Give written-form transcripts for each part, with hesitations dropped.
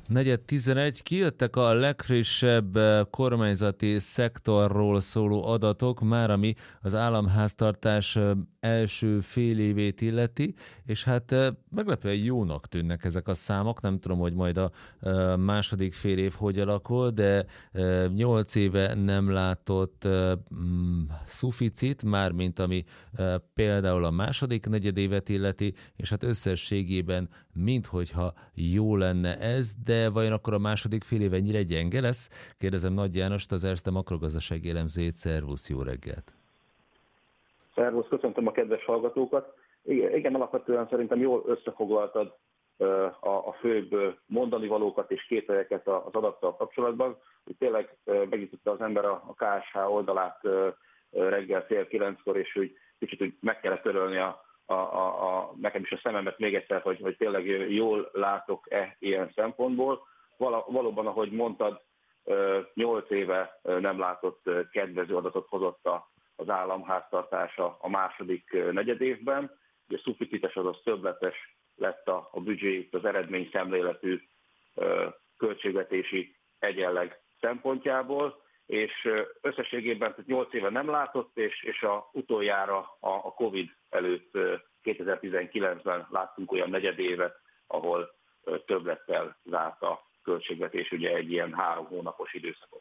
Negyed 11, kijöttek a legfrissebb kormányzati szektorról szóló adatok, már ami az államháztartás első fél évét illeti, és hát meglepően jónak tűnnek ezek a számok, nem tudom, hogy majd a második fél év hogy alakul, de 8 éve nem látott szuficit, mármint ami például a második negyedévet illeti, és hát összességében minthogyha jó lenne ez, de vajon akkor a második fél év ennyire gyenge lesz? Kérdezem Nagy Jánost, az Erste makrogazdasági elemzőjét. Szervusz, jó reggelt! Szervusz, köszöntöm a kedves hallgatókat. Igen, alapvetően szerintem jól összefoglaltad a főbb mondani valókat és kételyeket az adattal kapcsolatban. Hogy tényleg megnyitotta az ember a KSH oldalát reggel fél 9-kor, és úgy kicsit úgy meg kellett törölni nekem is a szememet még egyszer, hogy tényleg jól látok-e ilyen szempontból. Valóban, ahogy mondtad, 8 éve nem látott kedvező adatot hozott az államháztartása a második negyedévben. Ugye szuficites, azaz többletes lett a büdzsé, az eredmény szemléletű költségvetési egyenleg szempontjából, és összességében 8 éve nem látott, és a utoljára a Covid előtt 2019-ben láttunk olyan negyedévet, ahol többlettel zárt a költségvetés, ugye egy ilyen 3 hónapos időszakot.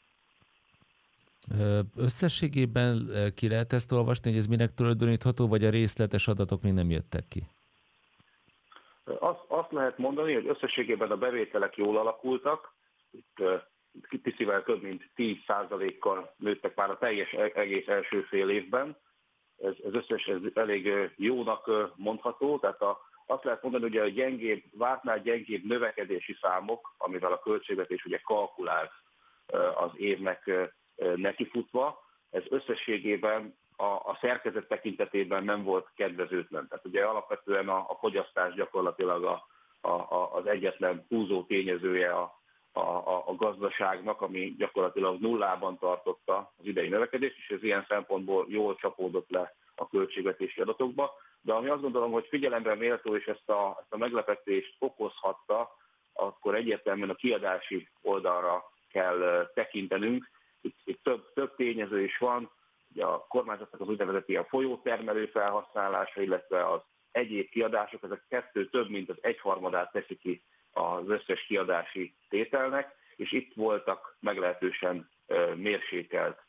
Összességében ki lehet ezt olvasni, hogy ez minek tulajdonítható, vagy a részletes adatok még nem jöttek ki? Azt lehet mondani, hogy összességében a bevételek jól alakultak, itt picivel több mint 10%-kal nőttek már a teljes egész első fél évben. Ez elég jónak mondható, tehát azt lehet mondani, hogy a vártnál gyengébb növekedési számok, amivel a költségvetés ugye kalkulált az évnek nekifutva, ez összességében a szerkezet tekintetében nem volt kedvezőtlen. Tehát ugye alapvetően a fogyasztás gyakorlatilag az egyetlen húzó tényezője a gazdaságnak, ami gyakorlatilag nullában tartotta az idei növekedést, és ez ilyen szempontból jól csapódott le a költségvetési adatokba. De ami azt gondolom, hogy figyelemre méltó, és ezt a meglepetést okozhatta, akkor egyértelműen a kiadási oldalra kell tekintenünk. Itt több tényező is van, ugye a kormányzatnak az úgynevezett ilyen folyótermelő felhasználása, illetve az egyéb kiadások, ezek kettő több mint az egyharmadát teszi ki az összes kiadási tételnek, és itt voltak meglehetősen mérsékelt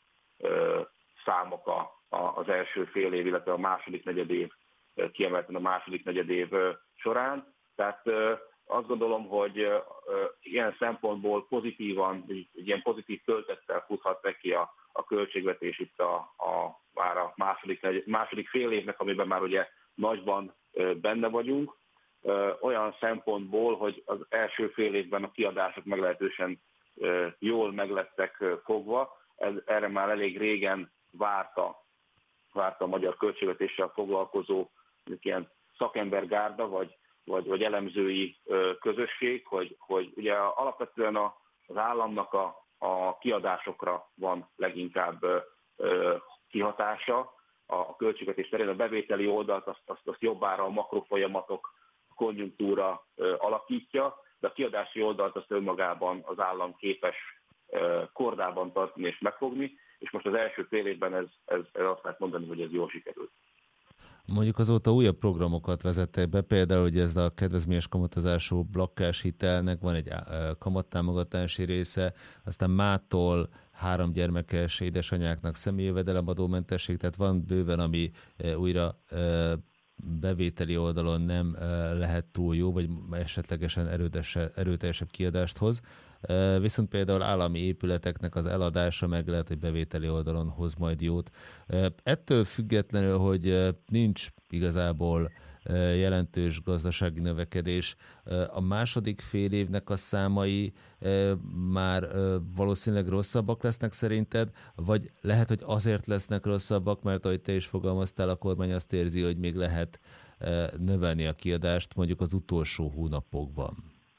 számok az első fél év, illetve a második negyedév, kiemelten a második negyedév során. Tehát azt gondolom, hogy ilyen szempontból pozitívan, egy ilyen pozitív töltettel futhat neki a költségvetés itt már a második fél évnek, amiben már ugye nagyban benne vagyunk. Olyan szempontból, hogy az első fél évben a kiadások meglehetősen jól meglettek fogva. Erre már elég régen várta a magyar költségvetéssel foglalkozó ilyen szakembergárda, vagy elemzői közösség, hogy ugye alapvetően az államnak a kiadásokra van leginkább kihatása a költségvetés terén. A bevételi oldalt azt jobbára a makrofolyamatok, a konjunktúra alakítja, de a kiadási oldalt azt önmagában az állam képes kordában tartani és megfogni, és most az első fél évben ez azt lehet mondani, hogy ez jól sikerült. Mondjuk azóta újabb programokat vezettek be, például hogy ez a kedvezményes kamatozású lakáshitelnek van egy kamattámogatási része, aztán mától 3 gyermekes édesanyáknak személyi jövedelemadómentesség, tehát van bőven, ami újra bevételi oldalon nem lehet túl jó, vagy esetlegesen erőteljesebb kiadást hoz. Viszont például állami épületeknek az eladása meg lehet, hogy bevételi oldalon hoz majd jót. Ettől függetlenül, hogy nincs igazából jelentős gazdasági növekedés, a második fél évnek a számai már valószínűleg rosszabbak lesznek szerinted, vagy lehet, hogy azért lesznek rosszabbak, mert ahogy te is fogalmaztál, a kormány azt érzi, hogy még lehet növelni a kiadást mondjuk az utolsó hónapokban.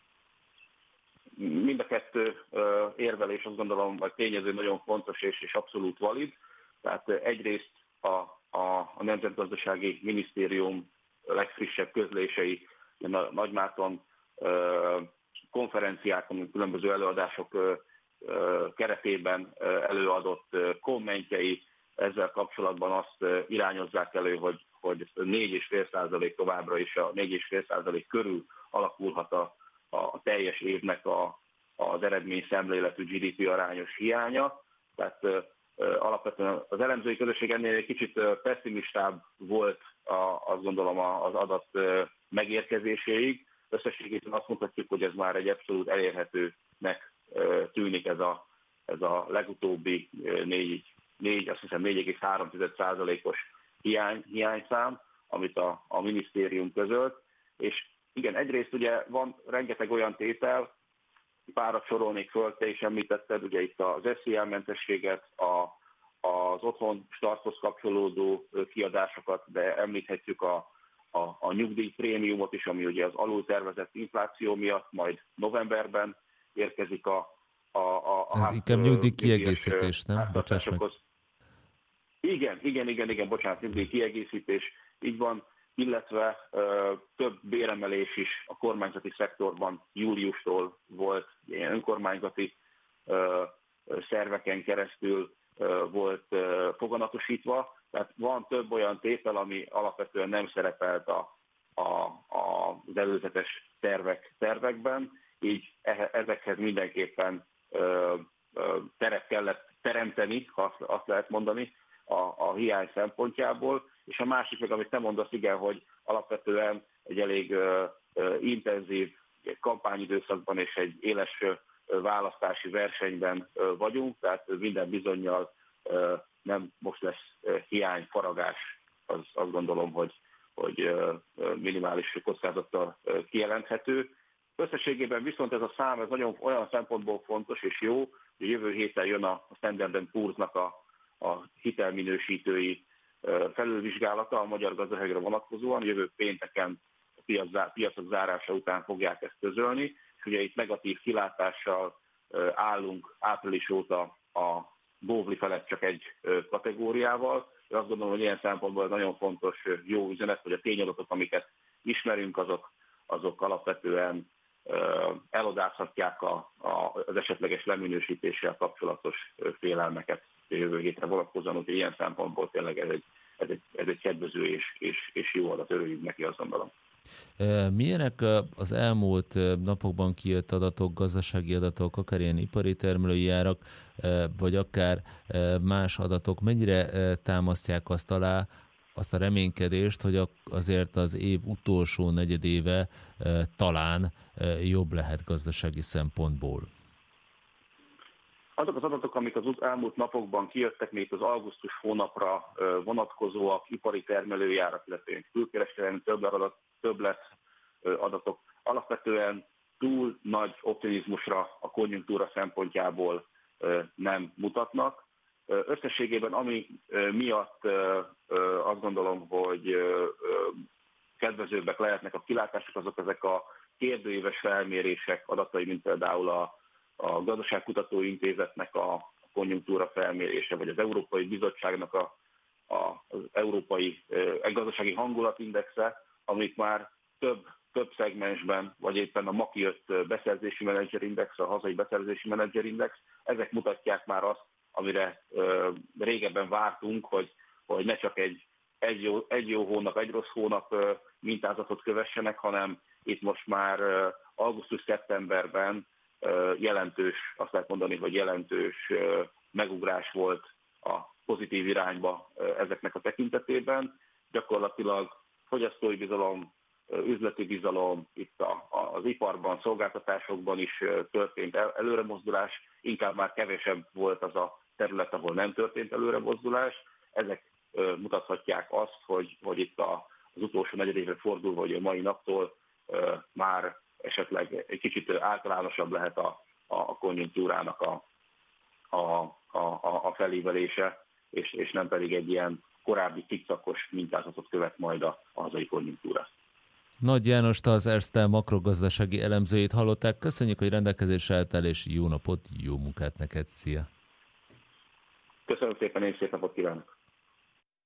Mind a kettő érvelés, azt gondolom, vagy tényező nagyon fontos és abszolút valid. Tehát egyrészt a Nemzetgazdasági Minisztérium legfrissebb közlései Nagy Márton konferenciák, különböző előadások keretében előadott kommentjei ezzel kapcsolatban azt irányozzák elő, hogy 4,5% továbbra is a 4,5% körül alakulhat a teljes évnek az eredmény szemléletű GDP arányos hiánya. Tehát alapvetően az elemzői közösség ennél egy kicsit pessimistább volt, azt gondolom, az adat megérkezéséig. Összességében azt mondhatjuk, hogy ez már egy abszolút elérhetőnek tűnik ez a legutóbbi 4,3%-os hiányszám, amit a minisztérium közölt. És igen, egyrészt ugye van rengeteg olyan tétel, párat sorolnék föl, te is említetted, ugye itt az SZIA-mentességet, az otthon starthoz kapcsolódó kiadásokat, de említhetjük a nyugdíjprémiumot is, ami ugye az alultervezett infláció miatt majd novemberben érkezik ez inkább nyugdíj kiegészítés, nem? Bocsáss meg. Igen, bocsánat, nyugdíj kiegészítés, így van, illetve több béremelés is a kormányzati szektorban júliustól volt, ilyen önkormányzati szerveken keresztül volt foganatosítva, tehát van több olyan tétel, ami alapvetően nem szerepelt az előzetes tervekben, így ezekhez mindenképpen teret kellett teremteni, ha azt lehet mondani, a hiány szempontjából. És a másik meg, amit te mondasz, igen, hogy alapvetően egy elég intenzív kampányidőszakban és egy éles választási versenyben vagyunk, tehát minden bizonnyal nem most lesz hiányfaragás, azt gondolom, hogy minimális kockázattal kijelenthető. Összességében viszont ez a szám ez nagyon olyan szempontból fontos és jó, hogy jövő héten jön a Standard & Poor's-nak a hitelminősítői felülvizsgálata a magyar gazdaságra vonatkozóan. Jövő pénteken a piacok zárása után fogják ezt közölni, és ugye itt negatív kilátással állunk április óta a bóvli felett csak egy kategóriával. Én azt gondolom, hogy ilyen szempontból nagyon fontos, jó üzenet, hogy a tényadatok, amiket ismerünk, azok alapvetően elodázhatják az esetleges leminősítéssel kapcsolatos félelmeket jövő hétre vonatkozóan, hogy ilyen szempontból tényleg ez egy kedvező és jó adat, örüljünk neki, azt gondolom. Milyenek az elmúlt napokban kijött adatok, gazdasági adatok, akár ilyen ipari termelői árak, vagy akár más adatok, mennyire támasztják azt alá, azt a reménykedést, hogy azért az év utolsó negyedéve talán jobb lehet gazdasági szempontból? Azok az adatok, amik az elmúlt napokban kijöttek, még az augusztus hónapra vonatkozóak, ipari termelői árak, illetve külkereskedelmi többlet adatok, alapvetően túl nagy optimizmusra a konjunktúra szempontjából nem mutatnak. Összességében ami miatt azt gondolom, hogy kedvezőbbek lehetnek a kilátások, azok ezek a kérdőíves felmérések adatai, mint például a Gazdaságkutató Intézetnek a konjunktúra felmérése, vagy az Európai Bizottságnak az Európai Gazdasági Hangulatindexe, amik már több szegmensben, vagy éppen a ma kijött beszerzési menedzserindex, a hazai beszerzési menedzserindex, ezek mutatják már azt, amire régebben vártunk, hogy ne csak egy jó hónap, egy rossz hónap mintázatot kövessenek, hanem itt most már augusztus-szeptemberben jelentős, azt lehet mondani, hogy jelentős megugrás volt a pozitív irányba ezeknek a tekintetében. Gyakorlatilag fogyasztói bizalom, üzleti bizalom, itt az iparban, szolgáltatásokban is történt előremozdulás, inkább már kevesebb volt az a terület, ahol nem történt előremozdulás. Ezek mutathatják azt, hogy itt az utolsó negyedévre fordulva, hogy a mai naptól már esetleg egy kicsit általánosabb lehet a konjunktúrának a felívelése, és nem pedig egy ilyen korábbi cikcakos mintázatot követ majd a hazai konjunktúra. Nagy Jánost, az Erste makrogazdasági elemzőjét hallották. Köszönjük, hogy rendelkezésre álltál, és jó napot, jó munkát neked. Szia! Köszönöm szépen, én szép napot kívánok!